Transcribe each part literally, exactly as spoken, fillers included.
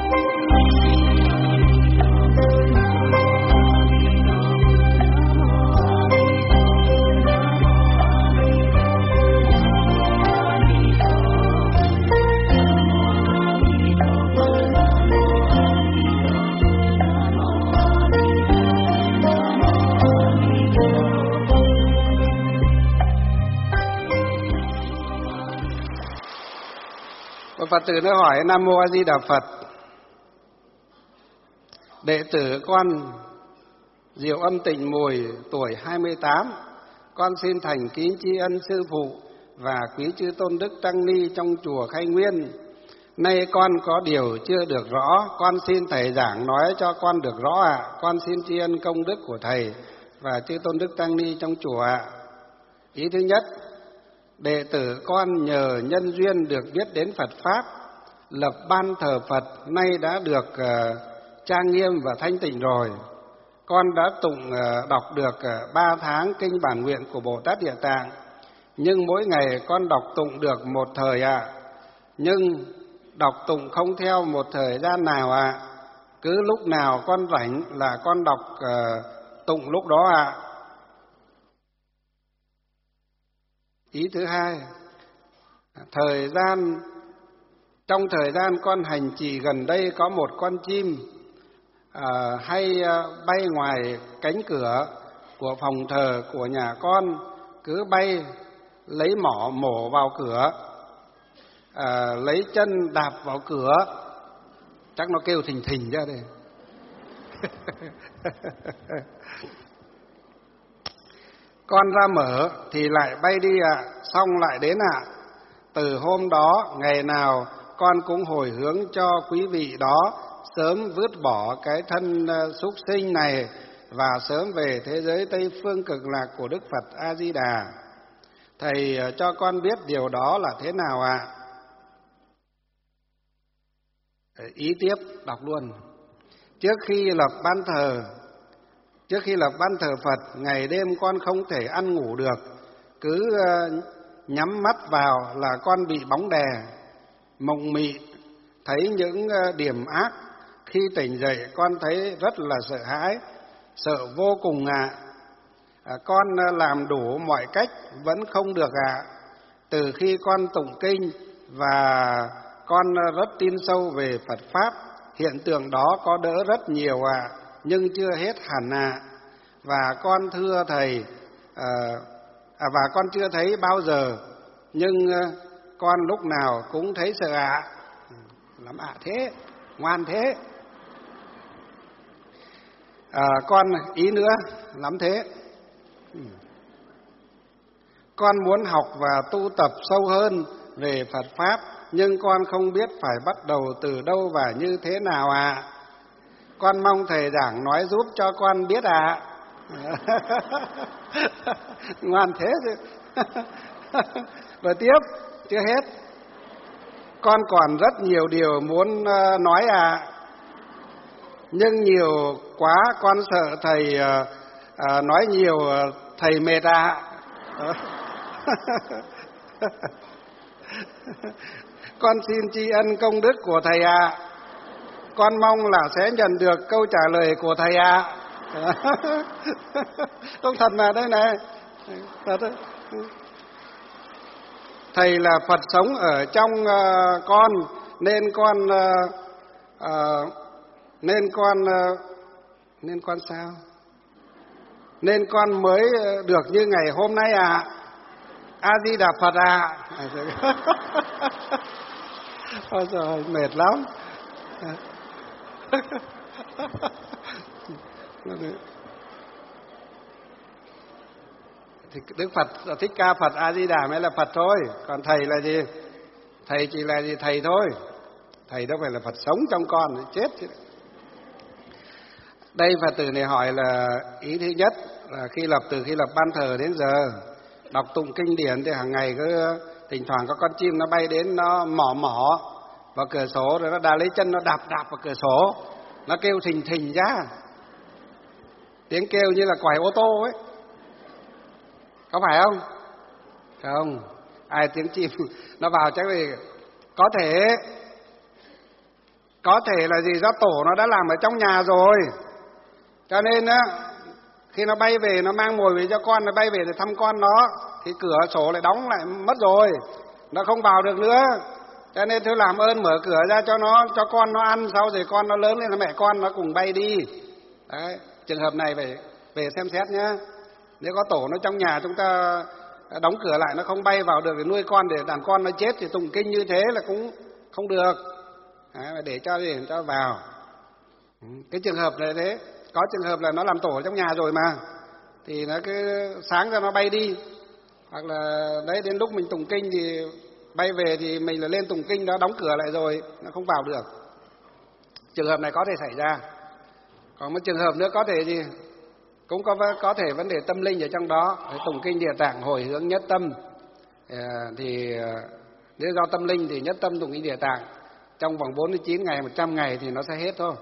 Phật tử nó hỏi: Nam Mô A Di Đà Phật, đệ tử con Diệu Âm Tịnh Mùi, tuổi hai mươi tám, con xin thành kính tri ân sư phụ và quý chư tôn đức tăng ni trong chùa Khai Nguyên. Nay con có điều chưa được rõ, con xin thầy giảng nói cho con được rõ ạ. À. Con xin tri ân công đức của thầy và chư tôn đức tăng ni trong chùa ạ. À. Ý thứ nhất, đệ tử con nhờ nhân duyên được biết đến Phật Pháp, lập ban thờ Phật, nay đã được uh, trang nghiêm và thanh tịnh rồi. Con đã tụng uh, đọc được uh, ba tháng kinh bản nguyện của Bồ Tát Địa Tạng, nhưng mỗi ngày con đọc tụng được một thời ạ. À. Nhưng đọc tụng không theo một thời gian nào ạ. À. Cứ lúc nào con rảnh là con đọc uh, tụng lúc đó ạ. À. Ý thứ hai, thời gian trong thời gian con hành trì gần đây có một con chim à, hay bay ngoài cánh cửa của phòng thờ của nhà con, cứ bay lấy mỏ mổ vào cửa, à, lấy chân đạp vào cửa, chắc nó kêu thình thình ra đây. Con ra mở thì lại bay đi ạ, à, xong lại đến ạ. À. Từ hôm đó, ngày nào con cũng hồi hướng cho quý vị đó sớm vứt bỏ cái thân súc sinh này và sớm về thế giới Tây Phương Cực Lạc của Đức Phật A Di Đà. Thầy cho con biết điều đó là thế nào ạ? À? Ý tiếp đọc luôn. Trước khi lập ban thờ Trước khi lập ban thờ Phật, ngày đêm con không thể ăn ngủ được, cứ uh, nhắm mắt vào là con bị bóng đè, mộng mị, thấy những uh, điểm ác. Khi tỉnh dậy con thấy rất là sợ hãi, sợ vô cùng ạ. À. À, con uh, làm đủ mọi cách vẫn không được ạ. À. Từ khi con tụng kinh và con uh, rất tin sâu về Phật Pháp, hiện tượng đó có đỡ rất nhiều ạ. À. Nhưng chưa hết hẳn ạ. À. Và con thưa thầy, à, à, và con chưa thấy bao giờ, nhưng à, con lúc nào cũng thấy sợ ạ. À. Lắm ạ à thế, ngoan thế. À, con ý nữa, lắm thế. Con muốn học và tu tập sâu hơn về Phật Pháp, nhưng con không biết phải bắt đầu từ đâu và như thế nào ạ. À. Con mong thầy giảng nói giúp cho con biết ạ. À. Ngoan thế chứ. Và tiếp, chưa hết. Con còn rất nhiều điều muốn nói ạ. À. Nhưng nhiều quá con sợ thầy à, nói nhiều thầy mệt ạ. À. Con xin tri ân công đức của thầy ạ. À. Con mong là sẽ nhận được câu trả lời của thầy ạ. À. Không thật mà đây này. Thật đấy. Thầy là Phật sống ở trong uh, con, nên con uh, uh, nên con uh, nên con sao? Nên con mới được như ngày hôm nay ạ. À. A Di Đà Phật ạ. À. Ôi trời, mệt lắm. Thì Đức Phật Thích Ca Phật A Di Đà mới là Phật thôi, còn thầy là gì? Thầy chỉ là gì? Thầy thôi. Thầy đâu phải là Phật sống trong con, chết chứ. Đây Phật tử này hỏi là ý thứ nhất là khi lập từ khi lập ban thờ đến giờ đọc tụng kinh điển thì hàng ngày cứ thỉnh thoảng có con chim nó bay đến, nó mỏ mỏ vào cửa sổ, rồi nó đá lấy chân nó đạp đạp vào cửa sổ, nó kêu thình thình ra, tiếng kêu như là quải ô tô ấy, có phải không? Không, ai tiếng chim nó vào chắc thì có thể có thể là gì, do tổ nó đã làm ở trong nhà rồi, cho nên á khi nó bay về nó mang mồi về cho con, nó bay về để thăm con nó thì cửa sổ lại đóng lại mất rồi, nó không vào được nữa. Cho nên tôi làm ơn mở cửa ra cho nó, cho con nó ăn, sau rồi con nó lớn lên là mẹ con nó cùng bay đi. Đấy, trường hợp này phải về xem xét nhé. Nếu có tổ nó trong nhà chúng ta đóng cửa lại nó không bay vào được để nuôi con, để đàn con nó chết thì tụng kinh như thế là cũng không được. Đấy, để cho để cho vào. Cái trường hợp này thế, có trường hợp là nó làm tổ trong nhà rồi mà, thì nó cứ sáng ra nó bay đi, hoặc là đấy đến lúc mình tụng kinh thì bay về thì mình là lên tụng kinh, nó đóng cửa lại rồi nó không vào được. Trường hợp này có thể xảy ra. Còn một trường hợp nữa có thể gì cũng có có thể vấn đề tâm linh ở trong đó. Tụng kinh Địa Tạng hồi hướng nhất tâm, thì nếu do tâm linh thì nhất tâm tụng kinh Địa Tạng trong vòng bốn mươi chín ngày, một trăm ngày thì nó sẽ hết thôi.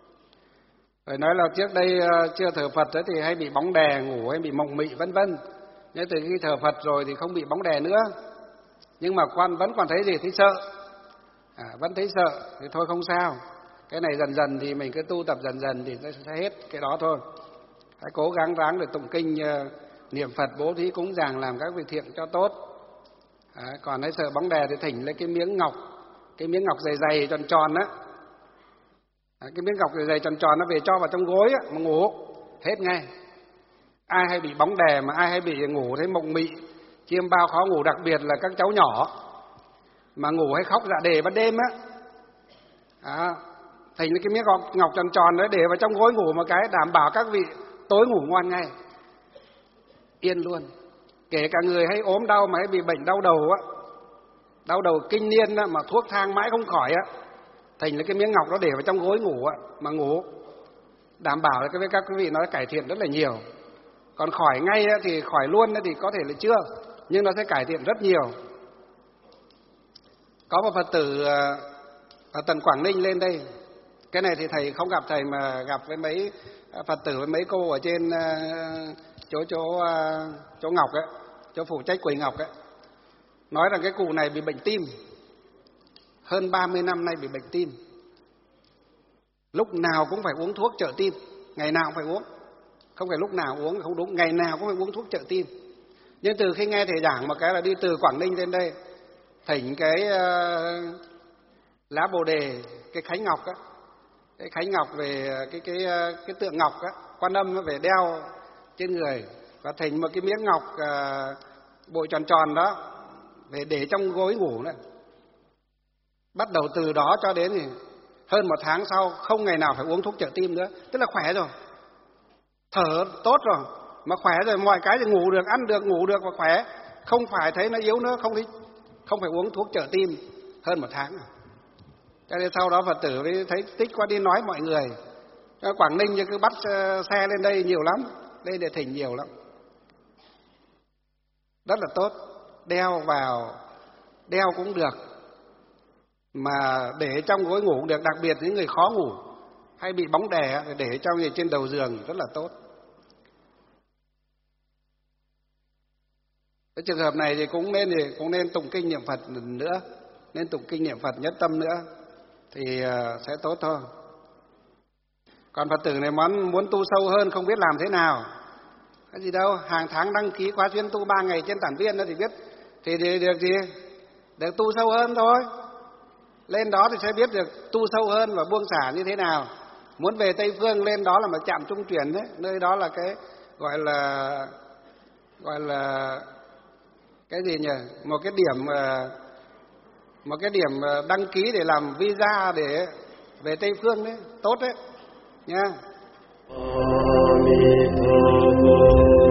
Rồi nói là trước đây chưa thờ Phật thì hay bị bóng đè ngủ, hay bị mộng mị vân vân. Nhưng từ khi thờ Phật rồi thì không bị bóng đè nữa. Nhưng mà con vẫn còn thấy gì, thấy sợ, à, vẫn thấy sợ thì thôi không sao. Cái này dần dần thì mình cứ tu tập dần dần thì nó sẽ hết cái đó thôi. Hãy cố gắng ráng để tụng kinh, niệm Phật, bố thí cúng dường, làm các việc thiện cho tốt. À, còn hãy sợ bóng đè thì thỉnh lấy cái miếng ngọc, cái miếng ngọc dày dày tròn tròn á, à, cái miếng ngọc dày dày tròn tròn nó về cho vào trong gối á, mà ngủ hết ngay. Ai hay bị bóng đè mà ai hay bị ngủ thấy mộng mị, chiêm bao khó ngủ, đặc biệt là các cháu nhỏ mà ngủ hay khóc dạ đề ban đêm á, à, thành cái miếng ngọc, ngọc tròn tròn đấy để vào trong gối ngủ một cái, đảm bảo các vị tối ngủ ngon ngay, yên luôn. Kể cả người hay ốm đau mà hay bị bệnh đau đầu á, đau đầu kinh niên á, mà thuốc thang mãi không khỏi á, thành là cái miếng ngọc đó để vào trong gối ngủ á, mà ngủ đảm bảo là cái với các quý vị nó cải thiện rất là nhiều. Còn khỏi ngay á, thì khỏi luôn á, thì có thể là chưa, nhưng nó sẽ cải thiện rất nhiều. Có một Phật tử ở tận Quảng Ninh lên đây, cái này thì thầy không gặp thầy mà gặp với mấy Phật tử, với mấy cô ở trên chỗ chỗ chỗ Ngọc ấy, chỗ phụ trách Quầy Ngọc ấy, nói rằng cái cụ này bị bệnh tim, hơn ba mươi năm nay bị bệnh tim, lúc nào cũng phải uống thuốc trợ tim, ngày nào cũng phải uống, không phải lúc nào uống không đúng, ngày nào cũng phải uống thuốc trợ tim. Nhưng từ khi nghe thầy giảng một cái là đi từ Quảng Ninh lên đây, thỉnh cái uh, lá bồ đề, cái khánh ngọc á, cái khánh ngọc về cái cái cái tượng ngọc á, Quan Âm nó về đeo trên người, và thỉnh một cái miếng ngọc uh, bội tròn tròn đó để để trong gối ngủ này. Bắt đầu từ đó cho đến thì hơn một tháng sau không ngày nào phải uống thuốc trợ tim nữa, tức là khỏe rồi, thở tốt rồi, mà khỏe rồi mọi cái thì ngủ được, ăn được, ngủ được và khỏe, không phải thấy nó yếu nữa, không đi, không phải uống thuốc trợ tim hơn một tháng. Cho nên sau đó Phật tử mới thấy tích quá đi nói mọi người. Ở Quảng Ninh như cứ bắt xe lên đây nhiều lắm, đây để thỉnh nhiều lắm, rất là tốt, đeo vào, đeo cũng được, mà để trong gối ngủ cũng được, đặc biệt những người khó ngủ hay bị bóng đè để trong gì trên đầu giường rất là tốt. Cái trường hợp này thì cũng nên thì cũng nên tụng kinh niệm Phật nữa, nên tụng kinh niệm Phật nhất tâm nữa thì sẽ tốt thôi. Còn Phật tử này muốn muốn tu sâu hơn không biết làm thế nào, cái gì đâu, hàng tháng đăng ký khóa chuyên tu ba ngày trên Tản Viên đó thì biết, thì, thì được gì, được tu sâu hơn thôi. Lên đó thì sẽ biết được tu sâu hơn và buông xả như thế nào. Muốn về Tây Phương lên đó là một trạm trung chuyển đấy, nơi đó là cái gọi là gọi là cái gì nhỉ, một cái điểm một cái điểm đăng ký để làm visa để về Tây Phương đấy, tốt đấy nha.